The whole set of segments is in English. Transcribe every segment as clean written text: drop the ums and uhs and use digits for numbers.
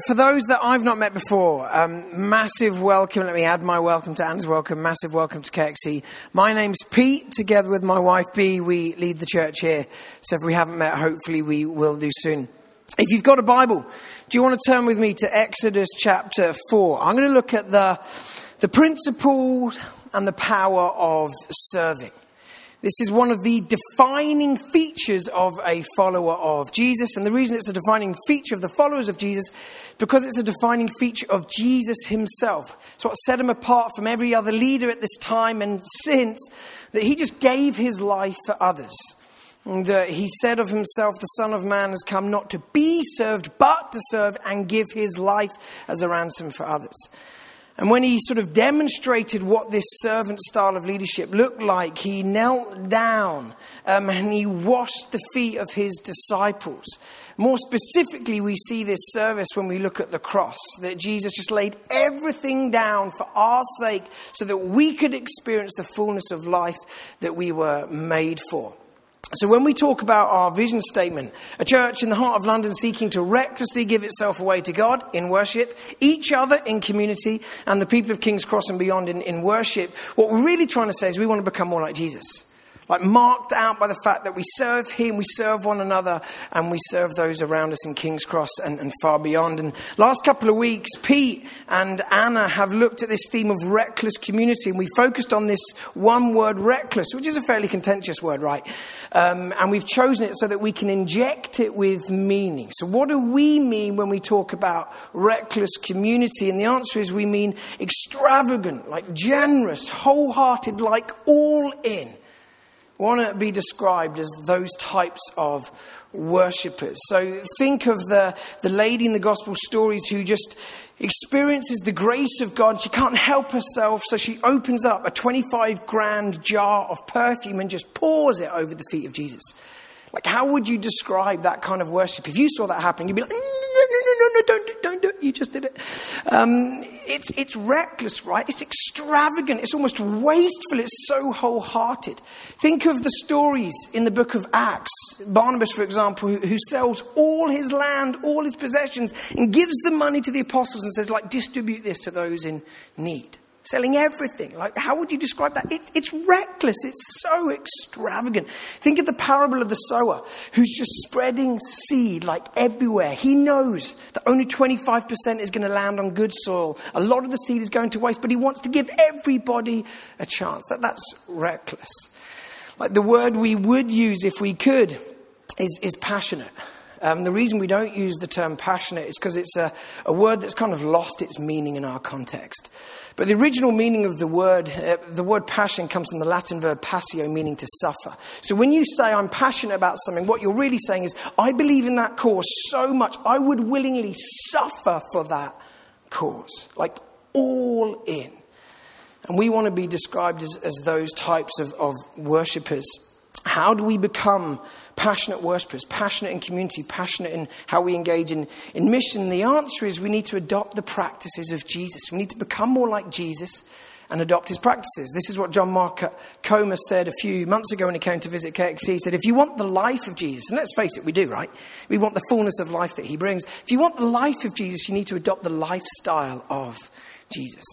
for those that I've not met before, massive welcome. Let me add my welcome to Anne's welcome. Massive welcome to KXC. My name's Pete. Together with my wife, Bea, we lead the church here. So if we haven't met, hopefully we will do soon. If you've got a Bible, do you want to turn with me to Exodus chapter 4? I'm going to look at the principle and the power of serving. This is one of the defining features of a follower of Jesus. And the reason it's a defining feature of the followers of Jesus, because it's a defining feature of Jesus himself. It's what set him apart from every other leader at this time and since, that he just gave his life for others. And he said of himself, the Son of Man has come not to be served, but to serve and give his life as a ransom for others. And when he sort of demonstrated what this servant style of leadership looked like, he knelt down and he washed the feet of his disciples. More specifically, we see this service when we look at the cross, that Jesus just laid everything down for our sake so that we could experience the fullness of life that we were made for. So when we talk about our vision statement, a church in the heart of London seeking to recklessly give itself away to God in worship, each other in community, and the people of King's Cross and beyond in worship, what we're really trying to say is we want to become more like Jesus. Like marked out by the fact that we serve him, we serve one another, and we serve those around us in King's Cross and far beyond. And last couple of weeks, Pete and Anna have looked at this theme of reckless community. And we focused on this one word, reckless, which is a fairly contentious word, right? And we've chosen it so that we can inject it with meaning. So what do we mean when we talk about reckless community? And the answer is we mean extravagant, like generous, wholehearted, like all in. Want to be described as those types of worshippers. So think of the lady in the gospel stories who just experiences the grace of God. She can't help herself, so she opens up a 25 grand jar of perfume and just pours it over the feet of Jesus. Like, how would you describe that kind of worship? If you saw that happen, you'd be like, no, don't do it. You just did it. It's reckless, right? It's extravagant. It's almost wasteful. It's so wholehearted. Think of the stories in the book of Acts. Barnabas, for example, who sells all his land, all his possessions, and gives the money to the apostles and says, like, distribute this to those in need. Selling everything. Like, how would you describe that? It's reckless. It's so extravagant. Think of the parable of the sower who's just spreading seed like everywhere. He knows that only 25% is going to land on good soil. A lot of the seed is going to waste, but he wants to give everybody a chance. That's reckless. Like, the word we would use if we could is passionate. The reason we don't use the term passionate is because it's a word that's kind of lost its meaning in our context. But the original meaning of the word passion comes from the Latin verb passio, meaning to suffer. So when you say I'm passionate about something, what you're really saying is I believe in that cause so much, I would willingly suffer for that cause. Like all in. And we want to be described as those types of worshippers. How do we become passionate worshippers, passionate in community, passionate in how we engage in mission? The answer is we need to adopt the practices of Jesus. We need to become more like Jesus and adopt his practices. This is what John Mark Comer said a few months ago when he came to visit KXC. He said, if you want the life of Jesus, and let's face it, we do, right? We want the fullness of life that he brings. If you want the life of Jesus, you need to adopt the lifestyle of Jesus.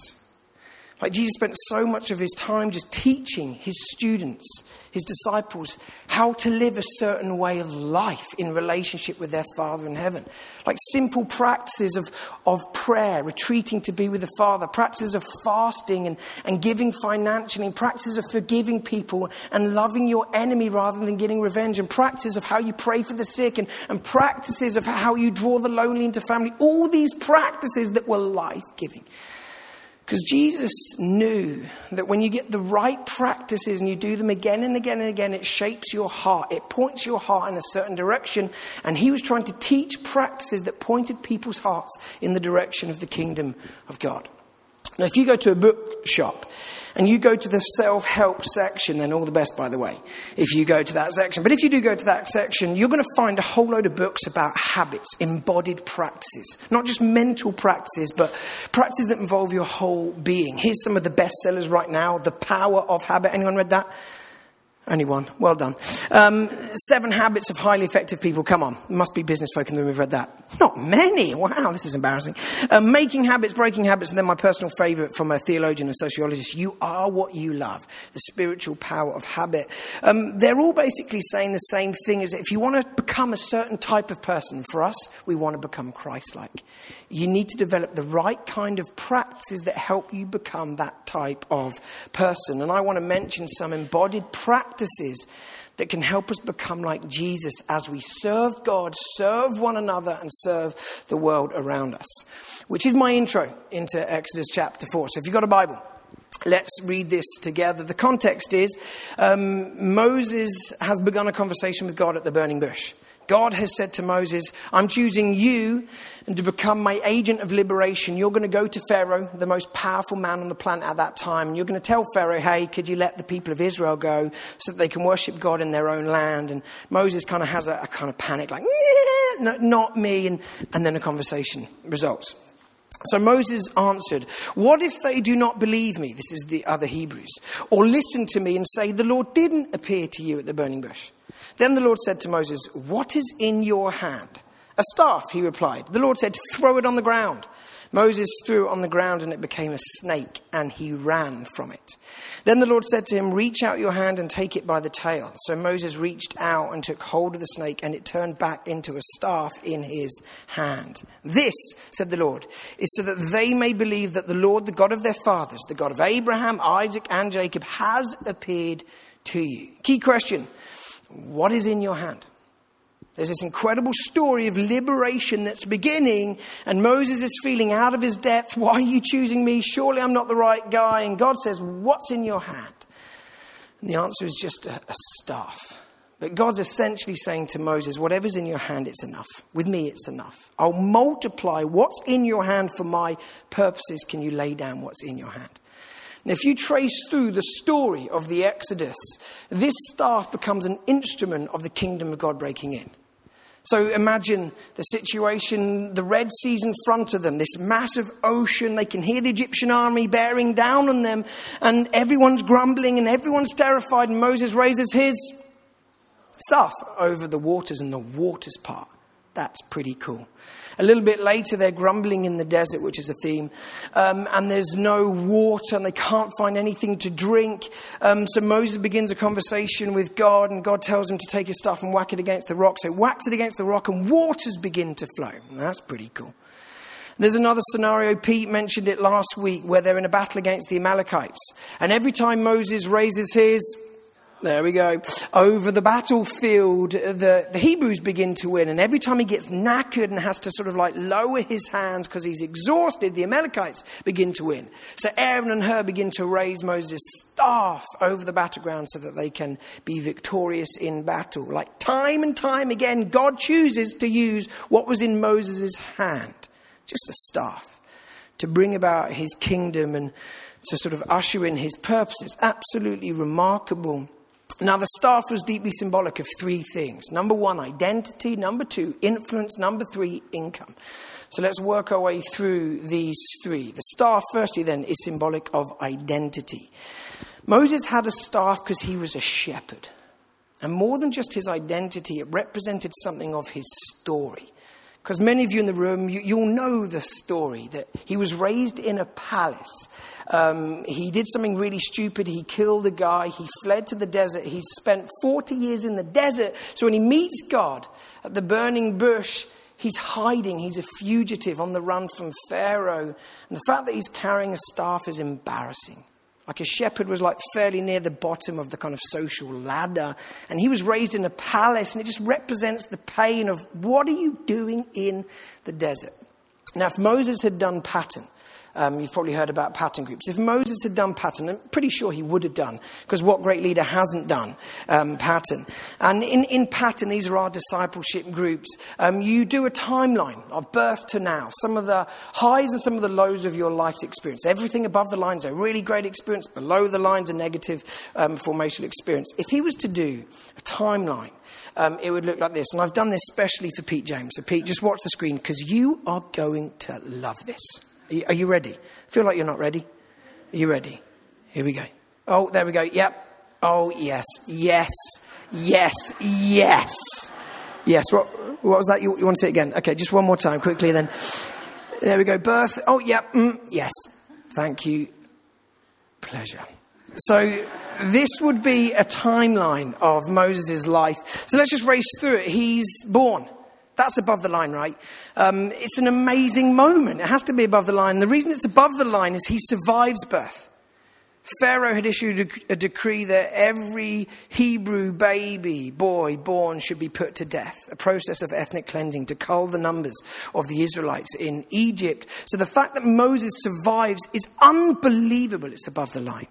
Like Jesus spent so much of his time just teaching his students, his disciples, how to live a certain way of life in relationship with their Father in heaven. Like simple practices of prayer, retreating to be with the Father, practices of fasting and giving financially, practices of forgiving people and loving your enemy rather than getting revenge, and practices of how you pray for the sick and practices of how you draw the lonely into family. All these practices that were life-giving. Because Jesus knew that when you get the right practices and you do them again and again and again, it shapes your heart. It points your heart in a certain direction. And he was trying to teach practices that pointed people's hearts in the direction of the kingdom of God. Now, if you go to a bookshop and you go to the self-help section, then all the best, by the way, if you go to that section. But if you do go to that section, you're going to find a whole load of books about habits, embodied practices. Not just mental practices, but practices that involve your whole being. Here's some of the bestsellers right now. The Power of Habit. Anyone read that? Only one. Well done. 7 Habits of Highly Effective People. Come on. Must be business folk in the room who've read that. Not many. Wow, this is embarrassing. Making Habits, Breaking Habits, and then my personal favourite from a theologian and sociologist. You are what you love. The spiritual power of habit. They're all basically saying the same thing, is that if you want to become a certain type of person, for us, we want to become Christ-like. You need to develop the right kind of practices that help you become that type of person. And I want to mention some embodied practices that can help us become like Jesus as we serve God, serve one another, and serve the world around us. Which is my intro into Exodus chapter 4. So if you've got a Bible, let's read this together. The context is Moses has begun a conversation with God at the burning bush. God has said to Moses, I'm choosing you and to become my agent of liberation. You're going to go to Pharaoh, the most powerful man on the planet at that time. And you're going to tell Pharaoh, hey, could you let the people of Israel go so that they can worship God in their own land? And Moses kind of has a kind of panic, like, no, not me. And then a conversation results. So Moses answered, what if they do not believe me? This is the other Hebrews. Or listen to me and say, the Lord didn't appear to you at the burning bush. Then the Lord said to Moses, what is in your hand? A staff, he replied. The Lord said, throw it on the ground. Moses threw it on the ground and it became a snake, and he ran from it. Then the Lord said to him, reach out your hand and take it by the tail. So Moses reached out and took hold of the snake, and it turned back into a staff in his hand. This, said the Lord, is so that they may believe that the Lord, the God of their fathers, the God of Abraham, Isaac, and Jacob, has appeared to you. Key question. What is in your hand? There's this incredible story of liberation that's beginning, and Moses is feeling out of his depth. Why are you choosing me? Surely I'm not the right guy. And God says, what's in your hand? And the answer is just a staff. But God's essentially saying to Moses, whatever's in your hand, it's enough. With me, it's enough. I'll multiply what's in your hand for my purposes. Can you lay down what's in your hand? And if you trace through the story of the Exodus, this staff becomes an instrument of the kingdom of God breaking in. So imagine the situation, the Red Sea's in front of them, this massive ocean. They can hear the Egyptian army bearing down on them, and everyone's grumbling and everyone's terrified. And Moses raises his staff over the waters, and the waters part. That's pretty cool. A little bit later, they're grumbling in the desert, which is a theme. And there's no water and they can't find anything to drink. So Moses begins a conversation with God, and God tells him to take his staff and whack it against the rock. So whacks it against the rock and waters begin to flow. And that's pretty cool. There's another scenario, Pete mentioned it last week, where they're in a battle against the Amalekites. And every time Moses raises his... There we go. Over the battlefield, the Hebrews begin to win. And every time he gets knackered and has to sort of like lower his hands because he's exhausted, the Amalekites begin to win. So Aaron and Hur begin to raise Moses' staff over the battleground so that they can be victorious in battle. Like time and time again, God chooses to use what was in Moses' hand, just a staff, to bring about his kingdom and to sort of usher in his purposes. Absolutely remarkable. Now, the staff was deeply symbolic of 3 things. Number 1, identity. Number 2, influence. Number 3, income. So let's work our way through these 3. The staff, firstly, then, is symbolic of identity. Moses had a staff because he was a shepherd. And more than just his identity, it represented something of his story. Because many of you in the room, you'll know the story that he was raised in a palace. He did something really stupid. He killed a guy. He fled to the desert. He spent 40 years in the desert. So when he meets God at the burning bush, he's hiding. He's a fugitive on the run from Pharaoh. And the fact that he's carrying a staff is embarrassing. Like a shepherd was like fairly near the bottom of the kind of social ladder. And he was raised in a palace, and it just represents the pain of what are you doing in the desert? Now, if Moses had done Pattern, you've probably heard about Pattern groups. If Moses had done Pattern, I'm pretty sure he would have done, because what great leader hasn't done Pattern? And in Pattern, these are our discipleship groups. You do a timeline of birth to now, some of the highs and some of the lows of your life's experience. Everything above the line is a really great experience. Below the line is a negative formational experience. If he was to do a timeline, it would look like this. And I've done this specially for Pete James. So Pete, just watch the screen, because you are going to love this. Are you ready? Feel like you're not ready? Are you ready? Here we go. Oh, there we go. Yep. Oh, yes, yes, yes, yes. Yes, what was that? You want to say it again? Okay, just one more time, quickly then. There we go, birth. Oh, yeah, yes. Thank you. Pleasure. So this would be a timeline of Moses' life. So let's just race through it. He's born. That's above the line, right? It's an amazing moment. It has to be above the line. The reason it's above the line is he survives birth. Pharaoh had issued a decree that every Hebrew baby boy born should be put to death, a process of ethnic cleansing to cull the numbers of the Israelites in Egypt. So the fact that Moses survives is unbelievable. It's above the line.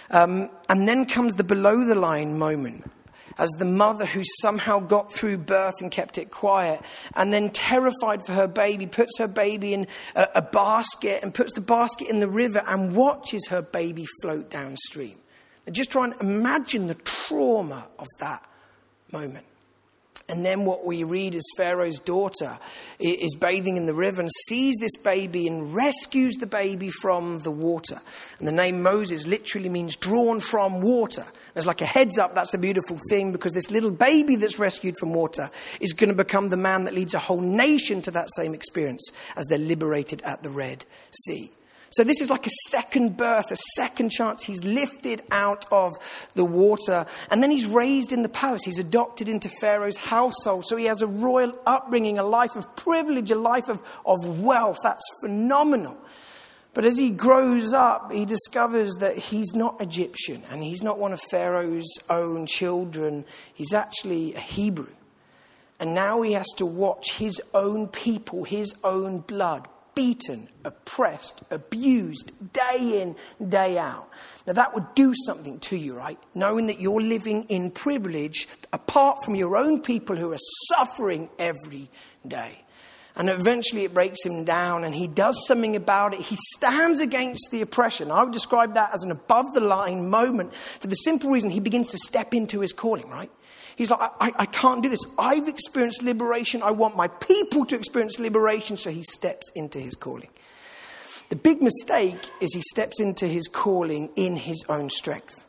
And then comes the below the line moment, as the mother who somehow got through birth and kept it quiet, and then terrified for her baby, puts her baby in a basket and puts the basket in the river and watches her baby float downstream. And just try and imagine the trauma of that moment. And then what we read is Pharaoh's daughter is bathing in the river and sees this baby and rescues the baby from the water. And the name Moses literally means drawn from water. There's like a heads up, that's a beautiful thing, because this little baby that's rescued from water is going to become the man that leads a whole nation to that same experience as they're liberated at the Red Sea. So this is like a second birth, a second chance. He's lifted out of the water. And then he's raised in the palace. He's adopted into Pharaoh's household. So he has a royal upbringing, a life of privilege, a life of wealth. That's phenomenal. But as he grows up, he discovers that he's not Egyptian and he's not one of Pharaoh's own children. He's actually a Hebrew. And now he has to watch his own people, his own blood, beaten, oppressed, abused, day in, day out. Now that would do something to you, right? Knowing that you're living in privilege apart from your own people who are suffering every day. And eventually it breaks him down and he does something about it. He stands against the oppression. I would describe that as an above the line moment for the simple reason he begins to step into his calling, right? He's like, I can't do this. I've experienced liberation. I want my people to experience liberation. So he steps into his calling. The big mistake is he steps into his calling in his own strength.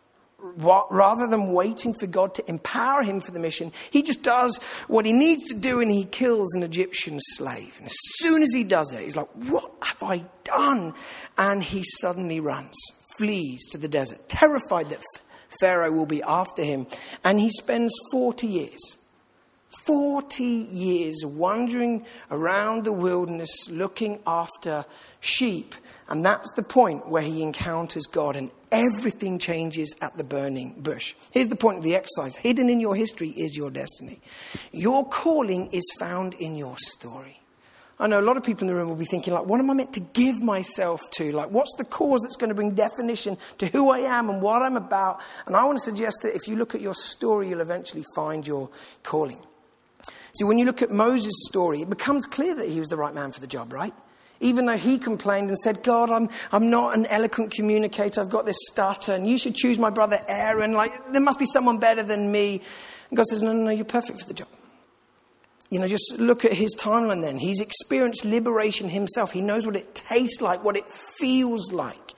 Rather than waiting for God to empower him for the mission, he just does what he needs to do and he kills an Egyptian slave. And as soon as he does it, he's like, what have I done? And he suddenly runs, flees to the desert, terrified that Pharaoh will be after him. And he spends 40 years wandering around the wilderness looking after sheep. And that's the point where he encounters God and everything changes at the burning bush. Here's the point of the exercise. Hidden in your history is your destiny. Your calling is found in your story. I know a lot of people in the room will be thinking, like, what am I meant to give myself to? Like, what's the cause that's going to bring definition to who I am and what I'm about? And I want to suggest that if you look at your story, you'll eventually find your calling. See, when you look at Moses' story, it becomes clear that he was the right man for the job, right? Even though he complained and said, God, I'm not an eloquent communicator. I've got this stutter and you should choose my brother Aaron. Like, there must be someone better than me. And God says, no, you're perfect for the job. You know, just look at his timeline then. He's experienced liberation himself. He knows what it tastes like, what it feels like.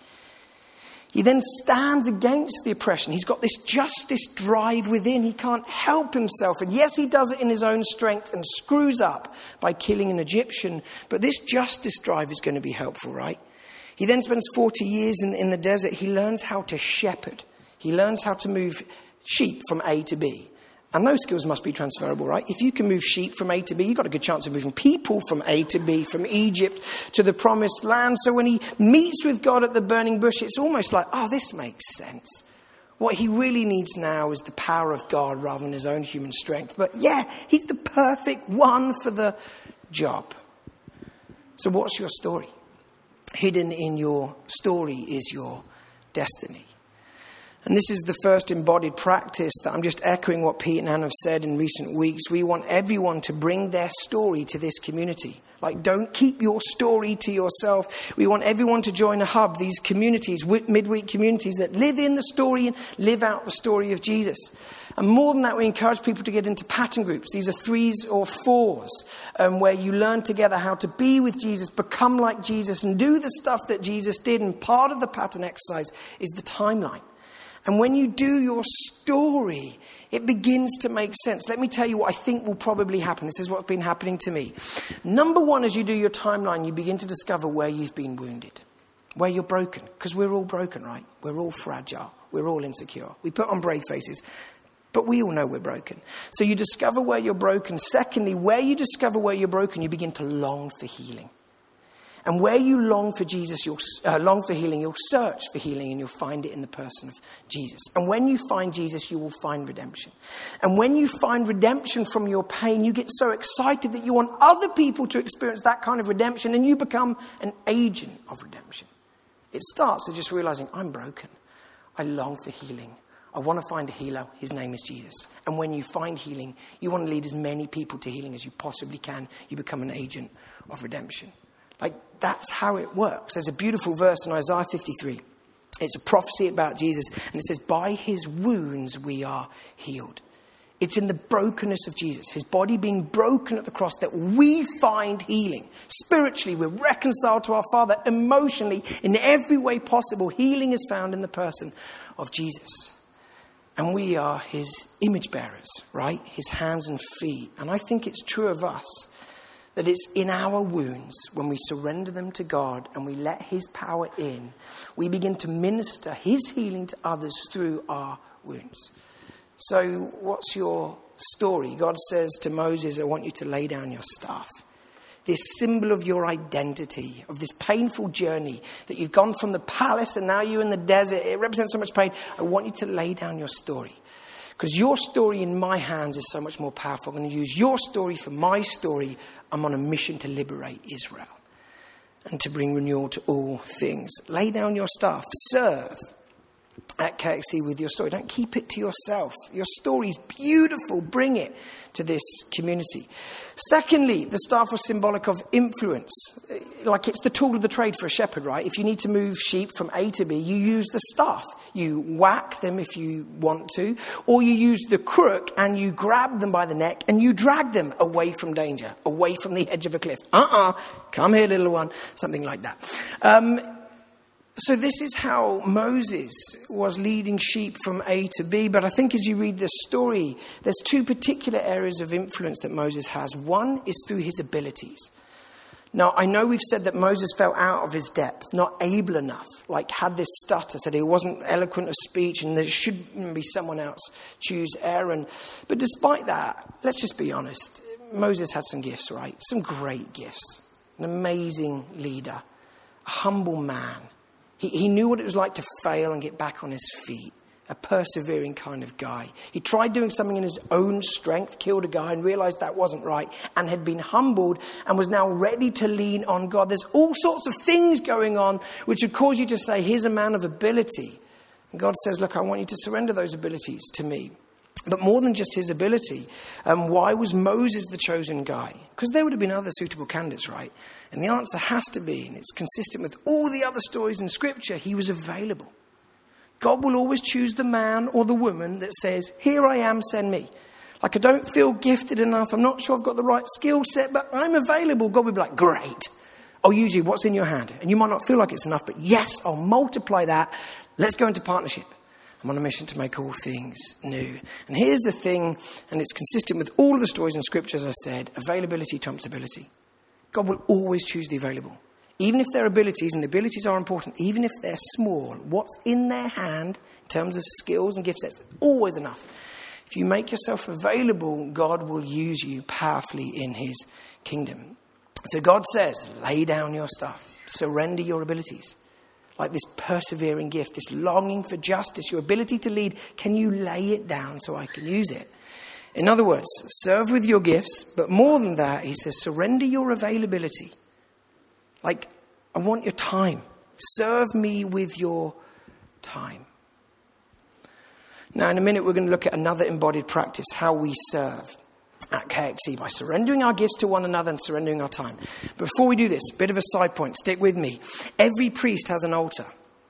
He then stands against the oppression. He's got this justice drive within. He can't help himself. And yes, he does it in his own strength and screws up by killing an Egyptian. But this justice drive is going to be helpful, right? He then spends 40 years in the desert. He learns how to shepherd. He learns how to move sheep from A to B. And those skills must be transferable, right? If you can move sheep from A to B, you've got a good chance of moving people from A to B, from Egypt to the promised land. So when he meets with God at the burning bush, it's almost like, oh, this makes sense. What he really needs now is the power of God rather than his own human strength. But yeah, he's the perfect one for the job. So what's your story? Hidden in your story is your destiny. And this is the first embodied practice that I'm just echoing what Pete and Anne have said in recent weeks. We want everyone to bring their story to this community. Like, don't keep your story to yourself. We want everyone to join a hub, these communities, midweek communities that live in the story and live out the story of Jesus. And more than that, we encourage people to get into pattern groups. These are 3s or 4s, where you learn together how to be with Jesus, become like Jesus, and do the stuff that Jesus did. And part of the pattern exercise is the timeline. And when you do your story, it begins to make sense. Let me tell you what I think will probably happen. This is what's been happening to me. Number one, as you do your timeline, you begin to discover where you've been wounded, where you're broken. Because we're all broken, right? We're all fragile. We're all insecure. We put on brave faces, but we all know we're broken. So you discover where you're broken. Secondly, where you discover where you're broken, you begin to long for healing. And where you long for Jesus, you'll long for healing, you'll search for healing and you'll find it in the person of Jesus. And when you find Jesus, you will find redemption. And when you find redemption from your pain, you get so excited that you want other people to experience that kind of redemption, and you become an agent of redemption. It starts with just realizing, I'm broken. I long for healing. I want to find a healer. His name is Jesus. And when you find healing, you want to lead as many people to healing as you possibly can. You become an agent of redemption. Like, that's how it works. There's a beautiful verse in Isaiah 53. It's a prophecy about Jesus. And it says, by his wounds we are healed. It's in the brokenness of Jesus, his body being broken at the cross, that we find healing. Spiritually, we're reconciled to our Father. Emotionally, in every way possible, healing is found in the person of Jesus. And we are his image bearers, right? His hands and feet. And I think it's true of us, that it's in our wounds, when we surrender them to God and we let his power in, we begin to minister his healing to others through our wounds. So what's your story? God says to Moses, I want you to lay down your staff. This symbol of your identity, of this painful journey that you've gone from the palace and now you're in the desert. It represents so much pain. I want you to lay down your story. Because your story in my hands is so much more powerful. I'm going to use your story for my story. I'm on a mission to liberate Israel and to bring renewal to all things. Lay down your staff. Serve at KXC with your story. Don't keep it to yourself. Your story is beautiful. Bring it to this community. Secondly, the staff was symbolic of influence. Like, it's the tool of the trade for a shepherd, right? If you need to move sheep from A to B, you use the staff. You whack them if you want to, or you use the crook and you grab them by the neck and you drag them away from danger, away from the edge of a cliff. Come here, little one. Something like that. So this is how Moses was leading sheep from A to B. But I think as you read this story, there's two particular areas of influence that Moses has. One is through his abilities. Now, I know we've said that Moses fell out of his depth, not able enough, like had this stutter, said he wasn't eloquent of speech and there should be someone else. Choose Aaron. But despite that, let's just be honest. Moses had some gifts, right? Some great gifts. An amazing leader. A humble man. He knew what it was like to fail and get back on his feet. A persevering kind of guy. He tried doing something in his own strength, killed a guy and realized that wasn't right, and had been humbled and was now ready to lean on God. There's all sorts of things going on which would cause you to say, here's a man of ability. And God says, look, I want you to surrender those abilities to me. But more than just his ability, why was Moses the chosen guy? Because there would have been other suitable candidates, right? And the answer has to be, and it's consistent with all the other stories in Scripture, he was available. God will always choose the man or the woman that says, here I am, send me. Like, I don't feel gifted enough. I'm not sure I've got the right skill set, but I'm available. God will be like, great. I'll use you. What's in your hand? And you might not feel like it's enough, but yes, I'll multiply that. Let's go into partnership. I'm on a mission to make all things new. And here's the thing, and it's consistent with all of the stories in Scripture, as I said, availability trumps ability. God will always choose the available. Even if their abilities, and the abilities are important, even if they're small, what's in their hand in terms of skills and gift sets, always enough. If you make yourself available, God will use you powerfully in his kingdom. So God says, lay down your stuff, surrender your abilities. Like this persevering gift, this longing for justice, your ability to lead, can you lay it down so I can use it? In other words, serve with your gifts, but more than that, he says, surrender your availability. Like, I want your time. Serve me with your time. Now, in a minute, we're going to look at another embodied practice, how we serve at KXC by surrendering our gifts to one another and surrendering our time. But before we do this, a bit of a side point. Stick with me. Every priest has an altar.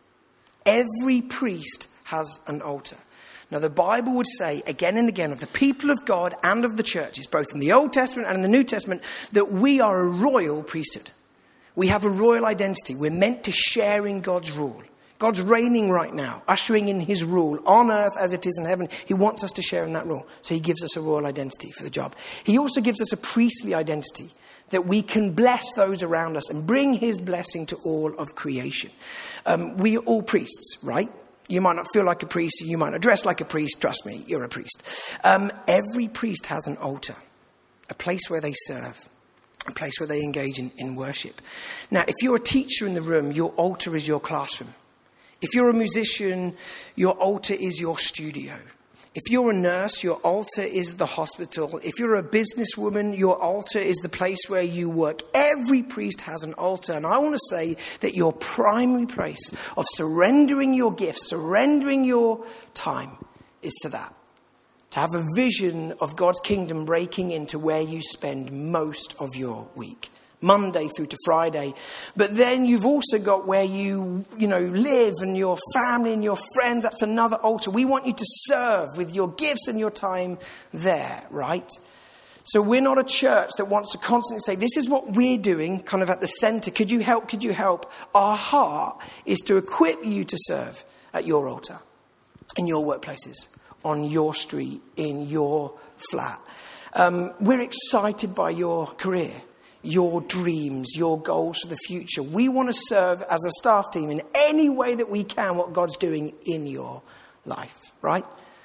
Every priest has an altar. Now, the Bible would say again and again of the people of God and of the churches, both in the Old Testament and in the New Testament, that we are a royal priesthood. We have a royal identity. We're meant to share in God's rule. God's reigning right now, ushering in his rule on earth as it is in heaven. He wants us to share in that rule. So he gives us a royal identity for the job. He also gives us a priestly identity that we can bless those around us and bring his blessing to all of creation. We are all priests, right? You might not feel like a priest. You might not dress like a priest. Trust me, you're a priest. Every priest has an altar, a place where they serve, a place where they engage in worship. Now, if you're a teacher in the room, your altar is your classroom. If you're a musician, your altar is your studio. If you're a nurse, your altar is the hospital. If you're a businesswoman, your altar is the place where you work. Every priest has an altar. And I want to say that your primary place of surrendering your gifts, surrendering your time, is to that. To have a vision of God's kingdom breaking into where you spend most of your week. Monday through to Friday. But then you've also got where you live and your family and your friends. That's another altar. We want you to serve with your gifts and your time there, right? So we're not a church that wants to constantly say, this is what we're doing, kind of at the center. Could you help? Could you help? Our heart is to equip you to serve at your altar, in your workplaces, on your street, in your flat. We're excited by your career, your dreams, your goals for the future. We want to serve as a staff team in any way that we can what God's doing in your life, right?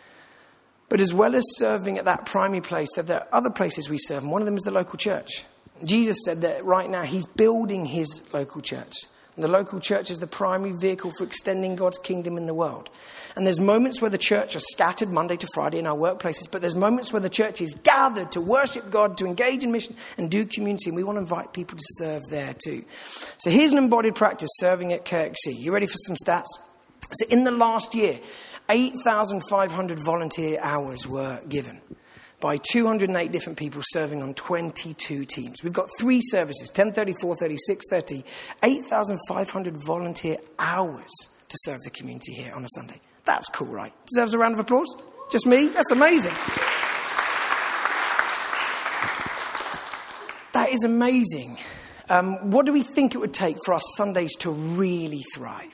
But as well as serving at that primary place, there are other places we serve, and one of them is the local church. Jesus said that right now he's building his local church. And the local church is the primary vehicle for extending God's kingdom in the world. And there's moments where the church are scattered Monday to Friday in our workplaces, but there's moments where the church is gathered to worship God, to engage in mission and do community. And we want to invite people to serve there too. So here's an embodied practice serving at KXC. You ready for some stats? So in the last year, 8,500 volunteer hours were given by 208 different people serving on 22 teams. We've got 3 services, 10:30, 4:30, 6:30, 8,500 volunteer hours to serve the community here on a Sunday. That's cool, right? Deserves a round of applause? Just me? That's amazing. That is amazing. What do we think it would take for our Sundays to really thrive?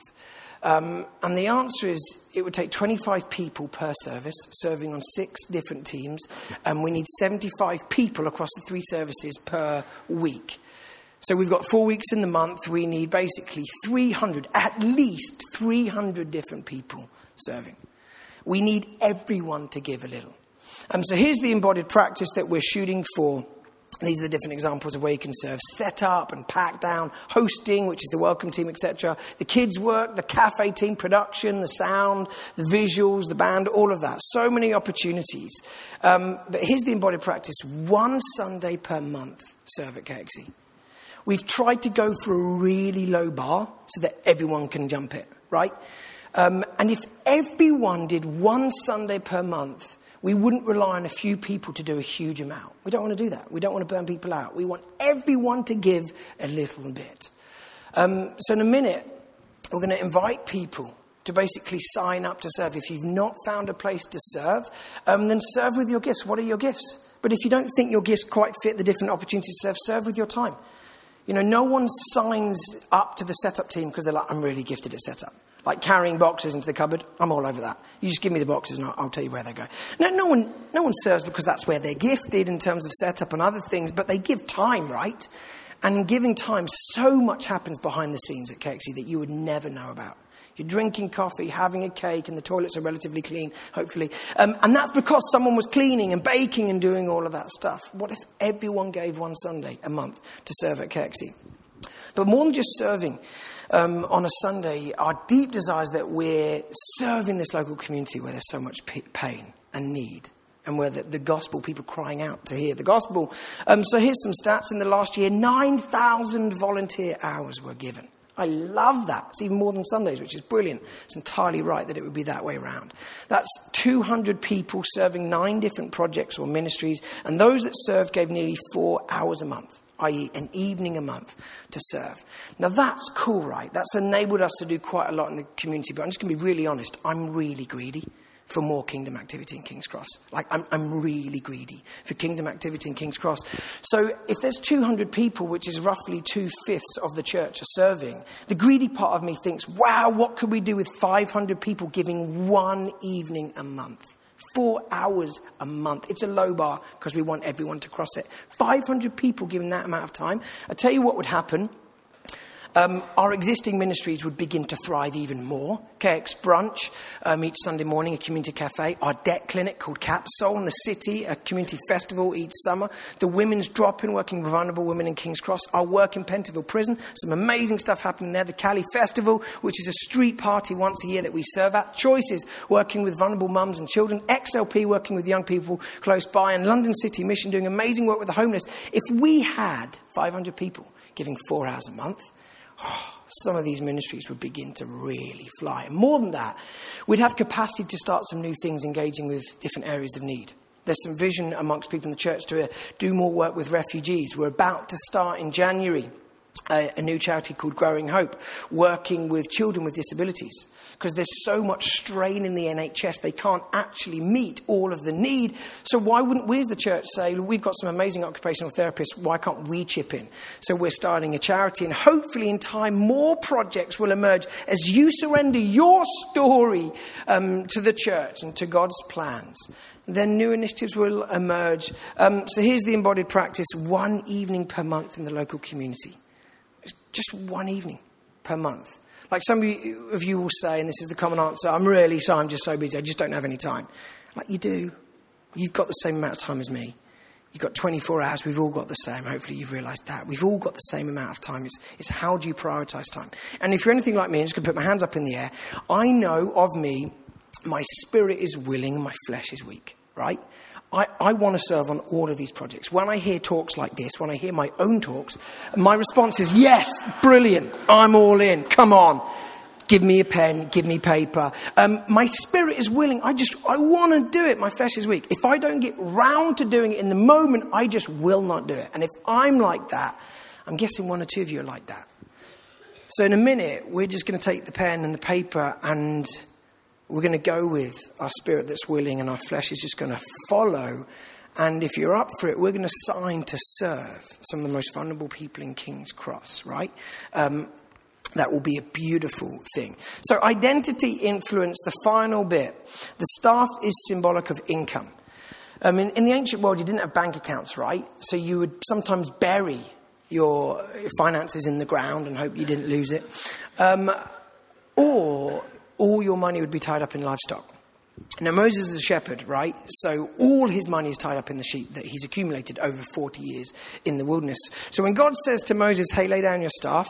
And the answer is it would take 25 people per service, serving on 6 different teams. And we need 75 people across the 3 services per week. So we've got 4 weeks in the month. We need basically 300, at least 300 different people serving. We need everyone to give a little. So here's the embodied practice that we're shooting for. These are the different examples of where you can serve. Set up and pack down, hosting, which is the welcome team, etc. The kids work, the cafe team, production, the sound, the visuals, the band, all of that. So many opportunities. But here's the embodied practice. 1 Sunday per month, serve at KXC. We've tried to go for a really low bar so that everyone can jump it, right? And if everyone did 1 Sunday per month, we wouldn't rely on a few people to do a huge amount. We don't want to do that. We don't want to burn people out. We want everyone to give a little bit. So in a minute, we're going to invite people to basically sign up to serve. If you've not found a place to serve, then serve with your gifts. What are your gifts? But if you don't think your gifts quite fit the different opportunities to serve, serve with your time. No one signs up to the setup team because they're like, I'm really gifted at setup. Like carrying boxes into the cupboard. I'm all over that. You just give me the boxes and I'll tell you where they go. No one serves because that's where they're gifted in terms of setup and other things, but they give time, right? And in giving time, so much happens behind the scenes at KXC that you would never know about. You're drinking coffee, having a cake, and the toilets are relatively clean, hopefully. And that's because someone was cleaning and baking and doing all of that stuff. What if everyone gave 1 Sunday a month to serve at KXC? But more than just serving on a Sunday, our deep desire is that we're serving this local community where there's so much pain and need, and where the gospel, people crying out to hear the gospel. So here's some stats. In the last year, 9,000 volunteer hours were given. I love that. It's even more than Sundays, which is brilliant. It's entirely right that it would be that way around. That's 200 people serving 9 different projects or ministries, and those that served gave nearly 4 hours a month, i.e. an evening a month to serve. Now that's cool, right? That's enabled us to do quite a lot in the community, but I'm just going to be really honest. I'm really greedy for more kingdom activity in King's Cross. Like, I'm really greedy for kingdom activity in King's Cross. So if there's 200 people, which is roughly 2/5 of the church are serving, the greedy part of me thinks, wow, what could we do with 500 people giving one evening a month? 4 hours a month. It's a low bar because we want everyone to cross it. 500 people given that amount of time. I'll tell you what would happen. Our existing ministries would begin to thrive even more. KX Brunch each Sunday morning, a community cafe. Our debt clinic called Capsule in the city, a community festival each summer. The women's drop-in, working with vulnerable women in King's Cross. Our work in Pentonville Prison. Some amazing stuff happening there. The Cali Festival, which is a street party once a year that we serve at. Choices, working with vulnerable mums and children. XLP, working with young people close by. And London City Mission, doing amazing work with the homeless. If we had 500 people giving 4 hours a month, some of these ministries would begin to really fly. And more than that, we'd have capacity to start some new things engaging with different areas of need. There's some vision amongst people in the church to do more work with refugees. We're about to start in January a new charity called Growing Hope, working with children with disabilities. Because there's so much strain in the NHS, they can't actually meet all of the need. So why wouldn't we as the church say, we've got some amazing occupational therapists, why can't we chip in? So we're starting a charity, and hopefully in time more projects will emerge as you surrender your story to the church and to God's plans. Then new initiatives will emerge. So here's the embodied practice: 1 evening per month in the local community. It's just 1 evening per month. Like some of you will say, and this is the common answer, I'm really sorry, I'm just so busy, I just don't have any time. Like, you do. You've got the same amount of time as me. You've got 24 hours, we've all got the same. Hopefully you've realised that. We've all got the same amount of time. It's how do you prioritise time? And if you're anything like me, I'm just going to put my hands up in the air, I know of me, my spirit is willing and my flesh is weak, right? I want to serve on all of these projects. When I hear talks like this, when I hear my own talks, my response is, yes, brilliant, I'm all in, come on. Give me a pen, give me paper. My spirit is willing, I want to do it, my flesh is weak. If I don't get round to doing it in the moment, I just will not do it. And if I'm like that, I'm guessing one or two of you are like that. So in a minute, we're just going to take the pen and the paper and we're going to go with our spirit that's willing, and our flesh is just going to follow. And if you're up for it, we're going to sign to serve some of the most vulnerable people in King's Cross, right? That will be a beautiful thing. So identity influence, the final bit. The staff is symbolic of income. In the ancient world, you didn't have bank accounts, right? So you would sometimes bury your finances in the ground and hope you didn't lose it. Or all your money would be tied up in livestock. Now, Moses is a shepherd, right? So all his money is tied up in the sheep that he's accumulated over 40 years in the wilderness. So when God says to Moses, hey, lay down your staff,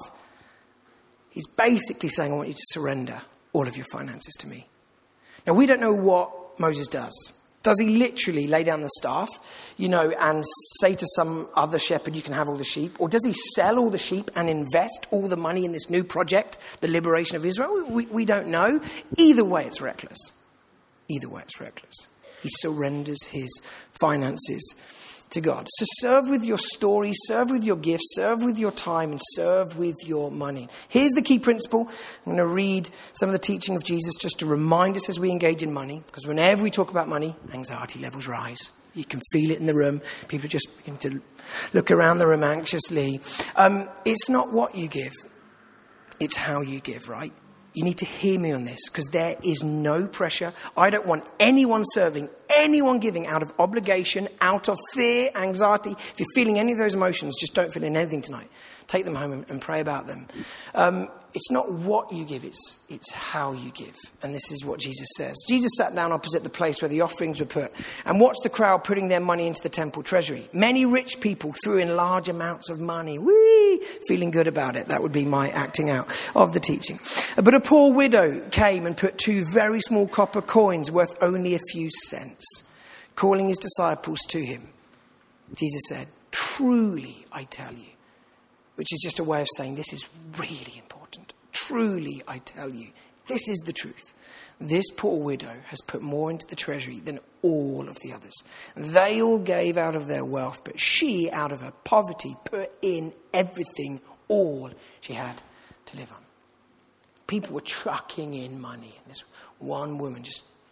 he's basically saying, I want you to surrender all of your finances to me. Now, we don't know what Moses does. Does he literally lay down the staff, and say to some other shepherd, you can have all the sheep? Or does he sell all the sheep and invest all the money in this new project, the liberation of Israel? We don't know. Either way, it's reckless. Either way, it's reckless. He surrenders his finances to God. So serve with your story, serve with your gifts, serve with your time, and serve with your money. Here's the key principle. I'm going to read some of the teaching of Jesus just to remind us as we engage in money, because whenever we talk about money, anxiety levels rise. You can feel it in the room. People just begin to look around the room anxiously. It's not what you give, it's how you give, right? You need to hear me on this, because there is no pressure. I don't want anyone serving, anyone giving out of obligation, out of fear, anxiety. If you're feeling any of those emotions, just don't feel in anything tonight. Take them home and pray about them. It's not what you give, it's how you give. And this is what Jesus says. Jesus sat down opposite the place where the offerings were put and watched the crowd putting their money into the temple treasury. Many rich people threw in large amounts of money. Whee! Feeling good about it. That would be my acting out of the teaching. But a poor widow came and put 2 very small copper coins worth only a few cents. Calling his disciples to him, Jesus said, truly I tell you, which is just a way of saying this is really important. Truly, I tell you, this is the truth. This poor widow has put more into the treasury than all of the others. They all gave out of their wealth, but she, out of her poverty, put in everything, all she had to live on. People were chucking in money, and this one woman just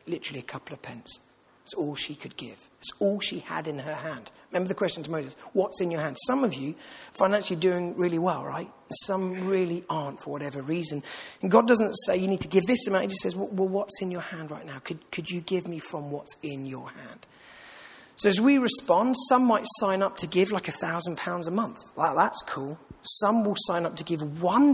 literally a couple of pence. It's all she could give. It's all she had in her hand. Remember the question to Moses, what's in your hand? Some of you financially doing really well, right? Some really aren't for whatever reason. And God doesn't say you need to give this amount. He just says, well, what's in your hand right now? Could you give me from what's in your hand? So as we respond, some might sign up to give like £1,000 a month. Well, that's cool. Some will sign up to give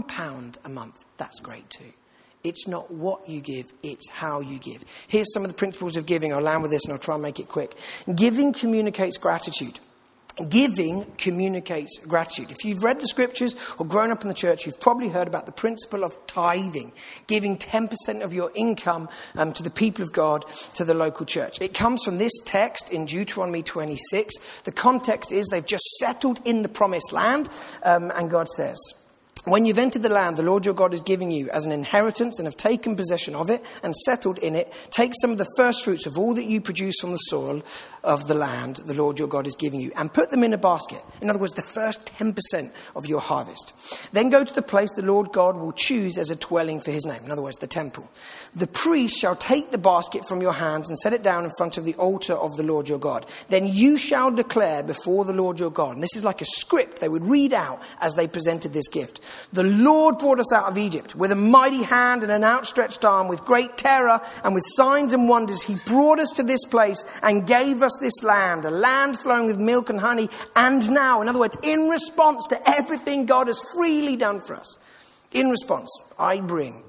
£1 a month. That's great too. It's not what you give, it's how you give. Here's some of the principles of giving. I'll land with this and I'll try and make it quick. Giving communicates gratitude. Giving communicates gratitude. If you've read the scriptures or grown up in the church, you've probably heard about the principle of tithing. Giving 10% of your income to the people of God, to the local church. It comes from this text in Deuteronomy 26. The context is they've just settled in the promised land. And God says, when you've entered the land the Lord your God is giving you as an inheritance and have taken possession of it and settled in it, take some of the first fruits of all that you produce on the soil of the land the Lord your God is giving you and put them in a basket. In other words, the first 10% of your harvest. Then go to the place the Lord God will choose as a dwelling for his name. In other words, the temple. The priest shall take the basket from your hands and set it down in front of the altar of the Lord your God. Then you shall declare before the Lord your God. And this is like a script they would read out as they presented this gift. The Lord brought us out of Egypt with a mighty hand and an outstretched arm, with great terror and with signs and wonders. He brought us to this place and gave us this land, a land flowing with milk and honey. And now, in other words, in response to everything God has freely done for us, in response, I bring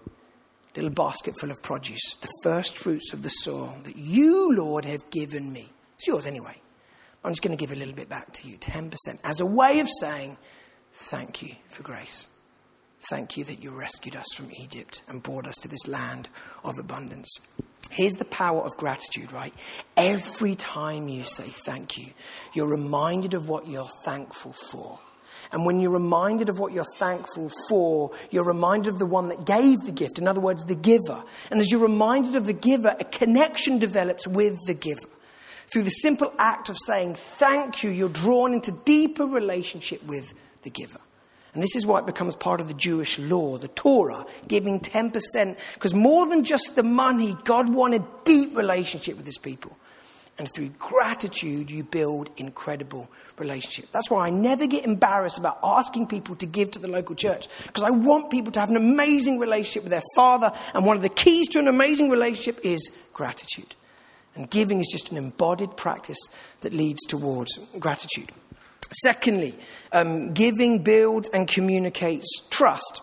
a little basket full of produce, the first fruits of the soil that you, Lord, have given me. It's yours anyway. I'm just going to give a little bit back to you, 10%, as a way of saying, thank you for grace. Thank you that you rescued us from Egypt and brought us to this land of abundance. Here's the power of gratitude, right? Every time you say thank you, you're reminded of what you're thankful for. And when you're reminded of what you're thankful for, you're reminded of the one that gave the gift. In other words, the giver. And as you're reminded of the giver, a connection develops with the giver. Through the simple act of saying thank you, you're drawn into deeper relationship with the giver. And this is why it becomes part of the Jewish law, the Torah, giving 10%. Because more than just the money, God wanted deep relationship with his people. And through gratitude, you build incredible relationship. That's why I never get embarrassed about asking people to give to the local church. Because I want people to have an amazing relationship with their Father. And one of the keys to an amazing relationship is gratitude. And giving is just an embodied practice that leads towards gratitude. Secondly, giving builds and communicates trust.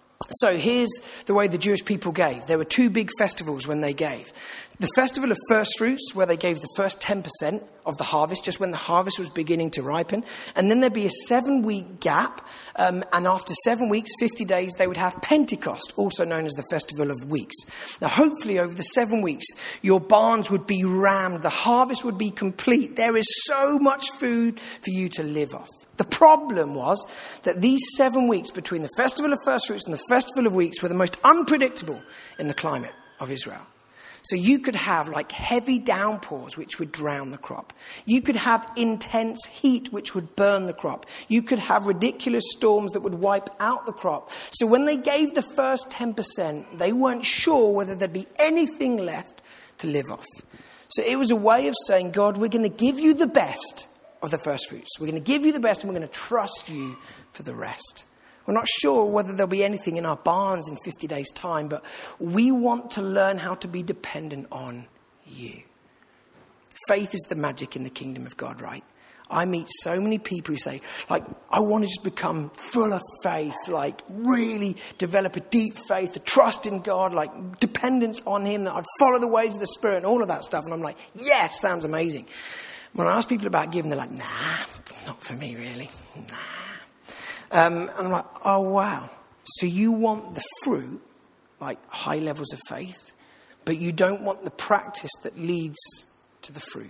So here's the way the Jewish people gave. There were two big festivals when they gave. The festival of first fruits, where they gave the first 10% of the harvest, just when the harvest was beginning to ripen. And then there'd be a 7-week gap. And after 7 weeks, 50 days, they would have Pentecost, also known as the Festival of Weeks. Now, hopefully over the 7 weeks, your barns would be rammed. The harvest would be complete. There is so much food for you to live off. The problem was that these 7 weeks between the Festival of First Fruits and the Festival of Weeks were the most unpredictable in the climate of Israel. So you could have like heavy downpours which would drown the crop. You could have intense heat which would burn the crop. You could have ridiculous storms that would wipe out the crop. So when they gave the first 10%, they weren't sure whether there'd be anything left to live off. So it was a way of saying, God, we're going to give you the best of the first fruits. We're going to give you the best and we're going to trust you for the rest. We're not sure whether there'll be anything in our barns in 50 days' time, but we want to learn how to be dependent on you. Faith is the magic in the kingdom of God, right? I meet so many people who say, like, I want to just become full of faith, like really develop a deep faith, a trust in God, like dependence on him, that I'd follow the ways of the Spirit and all of that stuff. And I'm like, yes, sounds amazing. When I ask people about giving, they're like, nah, not for me really, nah. And I'm like, oh, wow. So you want the fruit, like high levels of faith, but you don't want the practice that leads to the fruit.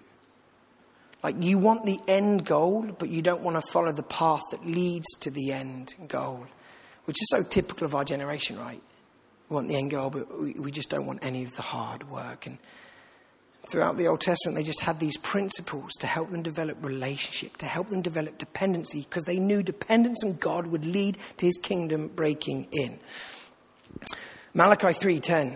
Like you want the end goal, but you don't want to follow the path that leads to the end goal, which is so typical of our generation, right? We want the end goal, but we just don't want any of the hard work. And throughout the Old Testament, they just had these principles to help them develop relationship, to help them develop dependency, because they knew dependence on God would lead to his kingdom breaking in. Malachi 3:10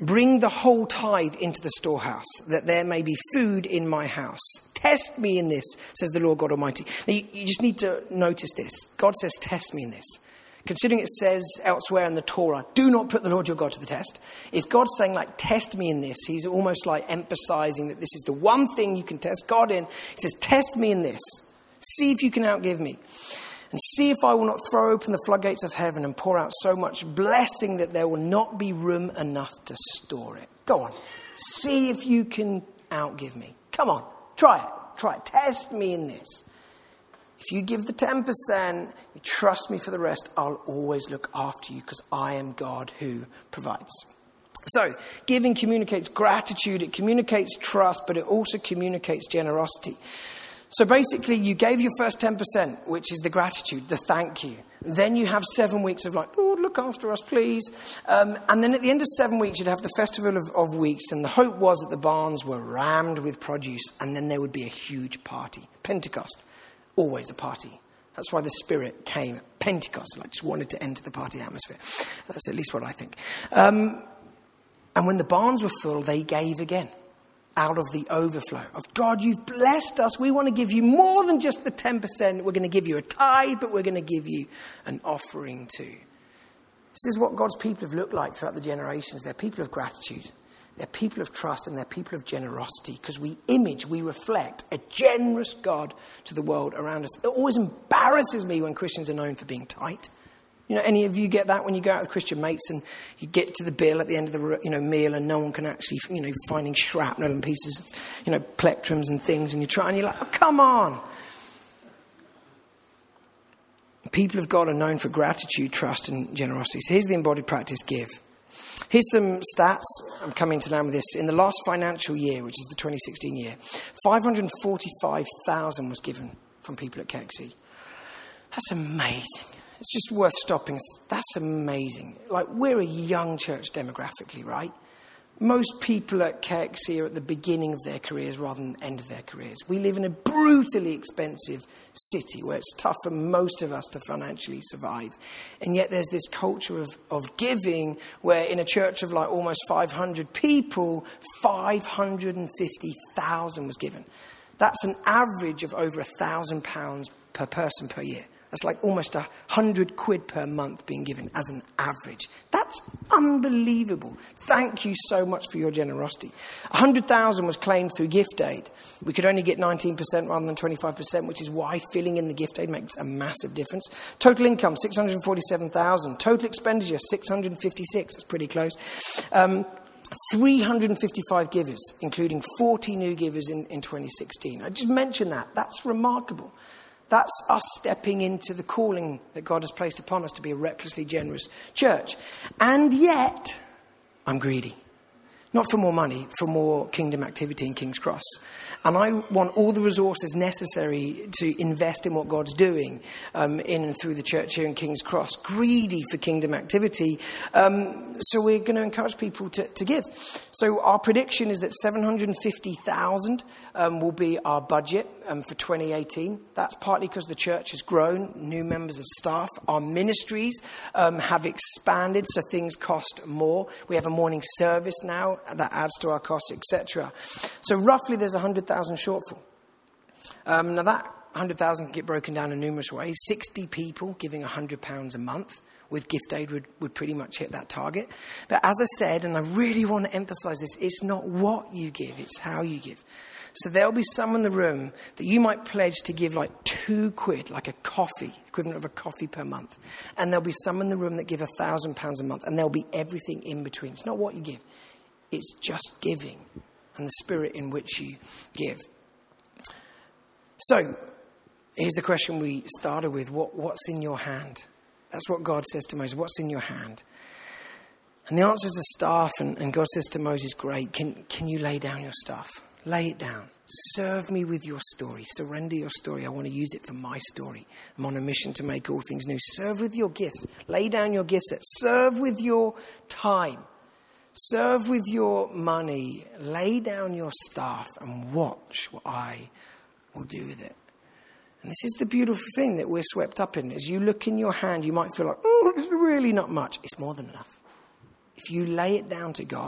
Bring the whole tithe into the storehouse, that there may be food in my house. Test me in this, says the Lord God Almighty. Now, you just need to notice this. God says, test me in this. Considering it says elsewhere in the Torah, do not put the Lord your God to the test. If God's saying, like, test me in this, he's almost like emphasizing that this is the one thing you can test God in. He says, test me in this. See if you can outgive me. And see if I will not throw open the floodgates of heaven and pour out so much blessing that there will not be room enough to store it. Go on. See if you can outgive me. Come on. Try it. Try it. Test me in this. If you give the 10%, you trust me for the rest, I'll always look after you because I am God who provides. So, giving communicates gratitude, it communicates trust, but it also communicates generosity. So basically, you gave your first 10%, which is the gratitude, the thank you. Then you have 7 weeks of like, Lord, look after us, please. And then at the end of 7 weeks, you'd have the Festival of Weeks. And the hope was that the barns were rammed with produce. And then there would be a huge party. Pentecost, always a party. That's why the Spirit came at Pentecost. Like, just wanted to enter the party atmosphere. That's at least what I think. And when the barns were full, they gave again. Out of the overflow of God, you've blessed us. We want to give you more than just the 10%. We're going to give you a tithe, but we're going to give you an offering too. This is what God's people have looked like throughout the generations. They're people of gratitude. They're people of trust, and they're people of generosity because we reflect a generous God to the world around us. It always embarrasses me when Christians are known for being tight. You know, any of you get that when you go out with Christian mates and you get to the bill at the end of the meal and no one can actually, finding shrapnel and pieces of, plectrums and things, and you're like, oh, come on. People of God are known for gratitude, trust and generosity. So here's the embodied practice, give. Here's some stats. I'm coming to now with this. In the last financial year, which is the 2016 year, 545,000 was given from people at KXC. That's amazing. It's just worth stopping. That's amazing. Like, we're a young church demographically, right? Most people at KXC are at the beginning of their careers rather than the end of their careers. We live in a brutally expensive city where it's tough for most of us to financially survive. And yet there's this culture of giving where in a church of like almost 500 people, 550,000 was given. That's an average of over £1,000 per person per year. That's like almost £100 per month being given as an average. That's unbelievable. Thank you so much for your generosity. 100,000 was claimed through gift aid. We could only get 19% rather than 25%, which is why filling in the gift aid makes a massive difference. Total income, 647,000. Total expenditure, 656. That's pretty close. 355 givers, including 40 new givers in 2016. I just mentioned that. That's remarkable. That's us stepping into the calling that God has placed upon us to be a recklessly generous church. And yet, I'm greedy. Not for more money, for more kingdom activity in King's Cross. And I want all the resources necessary to invest in what God's doing in and through the church here in King's Cross. Greedy for kingdom activity. So we're going to encourage people to give. So our prediction is that 750,000 will be our budget for 2018. That's partly because the church has grown, new members of staff. Our ministries have expanded, so things cost more. We have a morning service now that adds to our costs, etc. So roughly there's 100,000 shortfall. Now that 100,000 can get broken down in numerous ways. 60 people giving £100 a month with gift aid would pretty much hit that target. But as I said, and I really want to emphasize this, it's not what you give, it's how you give. So there'll be some in the room that you might pledge to give like £2, like a coffee, equivalent of a coffee per month. And there'll be some in the room that give £1,000 a month, and there'll be everything in between. It's not what you give, it's just giving and the spirit in which you give. So here's the question we started with. What's in your hand? That's what God says to Moses. What's in your hand? And the answer is a staff. And God says to Moses, great. Can you lay down your staff? Lay it down. Serve me with your story. Surrender your story. I want to use it for my story. I'm on a mission to make all things new. Serve with your gifts. Lay down your gift set. Serve with your time. Serve with your money. Lay down your staff and watch what I will do with it. And this is the beautiful thing that we're swept up in. As you look in your hand, you might feel like, oh, it's really not much. It's more than enough. If you lay it down to God,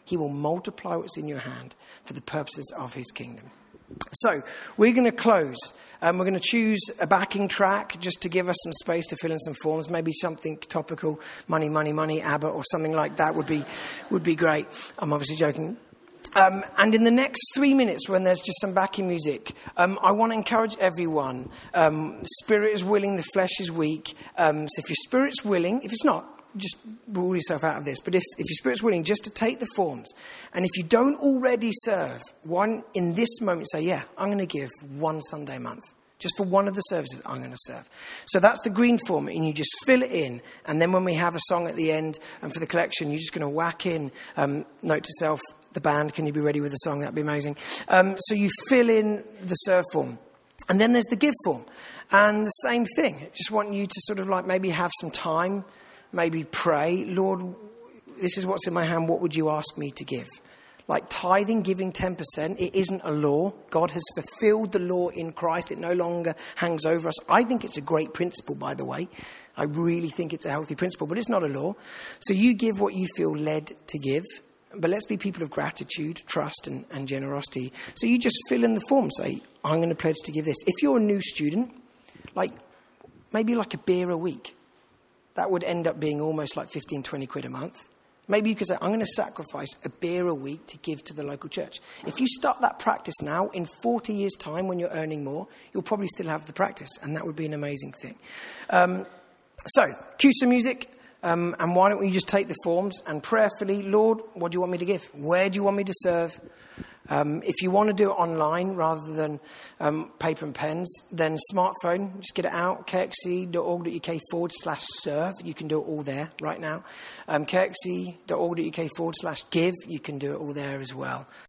He will multiply what's in your hand for the purposes of his kingdom. So we're going to close. We're going to choose a backing track just to give us some space to fill in some forms. Maybe something topical, money, money, money, ABBA or something like that would be great. I'm obviously joking. And in the next 3 minutes, when there's just some backing music, I want to encourage everyone. Spirit is willing, the flesh is weak. So if your spirit's willing, if it's not, just rule yourself out of this. But if your spirit's willing, just to take the forms. And if you don't already serve, one in this moment say, yeah, I'm going to give one Sunday a month. Just for one of the services, I'm going to serve. So that's the green form, and you just fill it in. And then when we have a song at the end, and for the collection, you're just going to whack in, note to self, the band, can you be ready with a song? That'd be amazing. So you fill in the serve form. And then there's the give form. And the same thing. I just want you to sort of like maybe have some time, maybe pray, Lord, this is what's in my hand. What would you ask me to give? Like tithing, giving 10%, it isn't a law. God has fulfilled the law in Christ. It no longer hangs over us. I think it's a great principle, by the way. I really think it's a healthy principle, but it's not a law. So you give what you feel led to give. But let's be people of gratitude, trust and generosity. So you just fill in the form. Say, I'm going to pledge to give this. If you're a new student, like maybe like a beer a week, that would end up being almost like 15, 20 quid a month. Maybe you could say, I'm going to sacrifice a beer a week to give to the local church. If you start that practice now, in 40 years' time when you're earning more, you'll probably still have the practice. And that would be an amazing thing. So, cue some music. And why don't we just take the forms and prayerfully, Lord, what do you want me to give? Where do you want me to serve? If you want to do it online rather than paper and pens, then smartphone, just get it out, kxc.org.uk/serve. You can do it all there right now. kxc.org.uk/give. You can do it all there as well.